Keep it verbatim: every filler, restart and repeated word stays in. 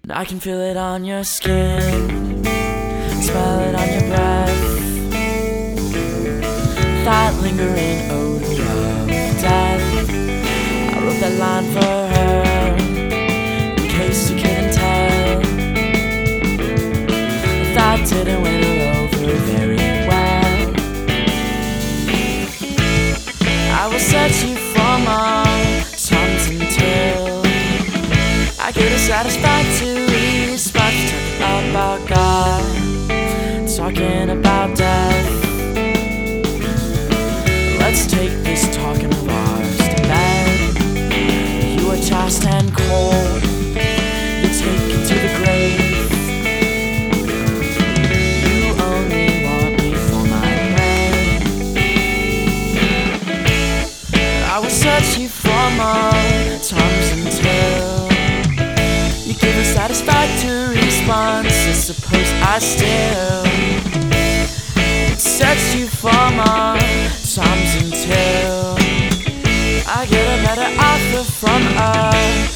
And I can feel it on your skin, smell it on your breath, that lingering odor of death. I wrote that line for her, in case you couldn't tell. That didn't win her over very well. I will search you for more times until I get a satisfactory response. Talking about God, talking about death. Let's take this talking of ours to bed. You are chaste and cold, you take it to the grave. You only want me for my brain. I will search you for more times until you give a satisfactory response. I suppose I still search you for more times until I get a better offer from her.